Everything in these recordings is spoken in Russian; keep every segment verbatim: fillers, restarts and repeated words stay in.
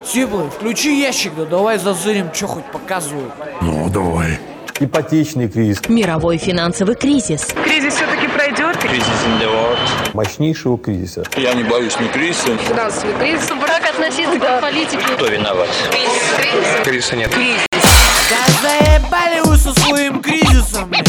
Сиплый, включи ящик, да давай зазырим, что хоть показывают. Ну, давай. Ипотечный кризис. Мировой финансовый кризис. Кризис все-таки пройдет? Кризис in the world. Мощнейшего кризиса. Я не боюсь ни кризиса. Финансовый кризис. Как относиться к политике? Кто виноват? Кризис. Кризиса нет. Да заебали вы со своим кризисом, блин.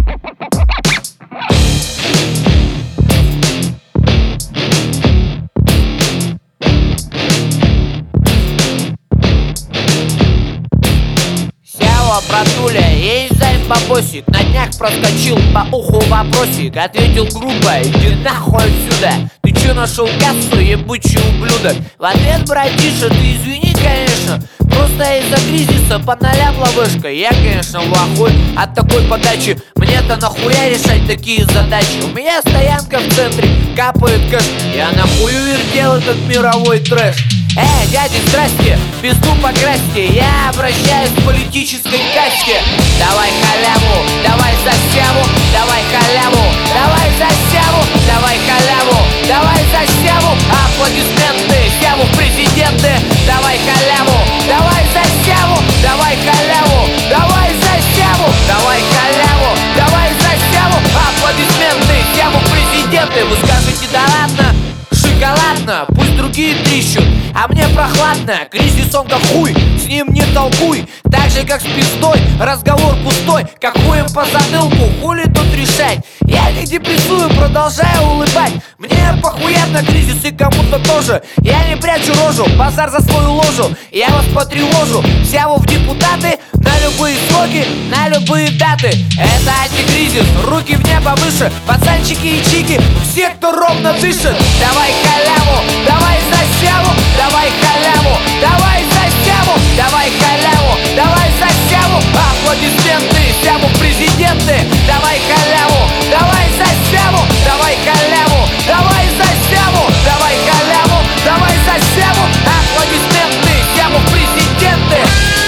Сява, братуля, есть займ бабосик. На днях проскочил по уху вопросик. Ответил грубо, иди нахуй отсюда. Ты чё нашел кассу, ебучий ублюдок? В ответ, братиша, ты извини, конечно, просто из-за кризиса по нолям ловышка. Я, конечно, в ахуе от такой подачи. Мне-то нахуя решать такие задачи? У меня стоянка в центре, капает кэш. Я нахую вертел этот мировой трэш. Эй, дядя, здрасте, пизду покрасьте. Я обращаюсь к политической касте. Давай халяву, давай за сяву, давай халяву, давай за сяву, давай халяву, давай за сяву. Аплодисменты, сяву в президенты. Давай халяву, давай за сяву, давай халяву, давай за сяву, давай халяву, давай за сяву. Аплодисменты, сяву в президенты. Вы скажете, да ладно? Шоколадно, пусть другие трещут, а мне прохладно. Кризис он как хуй, с ним не толкуй. Так же как с пиздой, разговор пустой. Как хуем по затылку, хули тут решать? Я не депрессую, продолжаю улыбать. Мне похуя на кризис и кому-то тоже. Я не прячу рожу, базар за свою ложу. Я вас потревожу, сяву в депутаты. На любые сроки, на любые даты. Это антикризис, руки в небо выше. Пацанчики и чики, все, кто ровно дышит. Давай халяву, давай за сяву, давай халяву, давай за сяву, давай халяву, давай за сяву. Аплодисменты, сяву в президенты. Давай халяву, давай за сяву, давай халяву, давай за сяву, давай халяву, давай за сяву. Аплодисменты, сяву в президенты.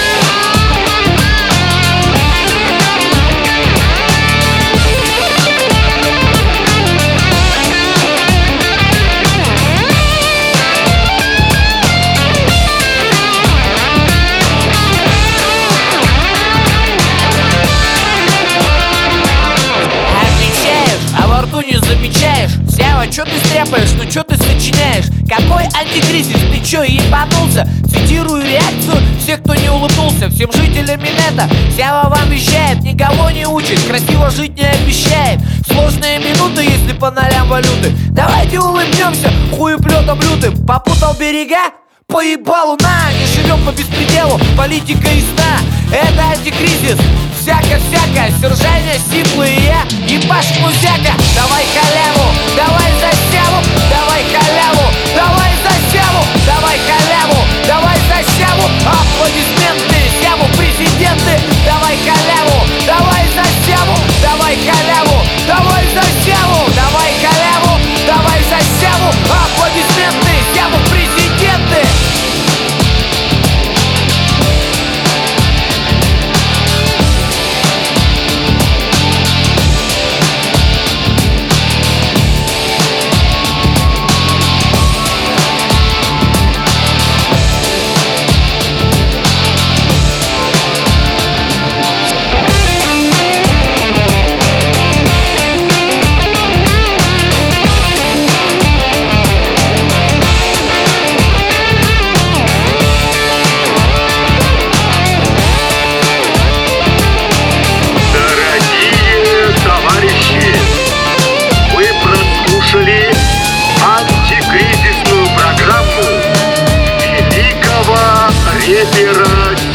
Не замечаешь? Сява, чё ты стряпаешь? Ну чё ты сочиняешь? Какой антикризис? Ты чё, ебанулся? Цитирую реакцию всех, кто не улыбнулся. Всем жителям Минета Сява вам вещает, никого не учит, красиво жить не обещает. Сложные минуты, если по нолям валюты. Давайте улыбнемся хуеплетом лютым. Попутал берега? Поебалу на, не живем по беспределу, политика ясна. Это антикризис, всяко-всяко. Сержаня, Сиплый и я, ебашь музяка. Давай халяву, давай за сяву, давай халяву, давай за сяву, давай халяву, давай за сяву. Аплодисменты, сяву президенты. Давай халяву, давай за сяву, давай халяву, давай за сяву, давай халяву, давай за сяву. Аплодисменты, сяву президенты.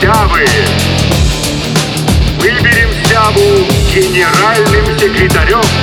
Выберем Сяву генеральным секретарем.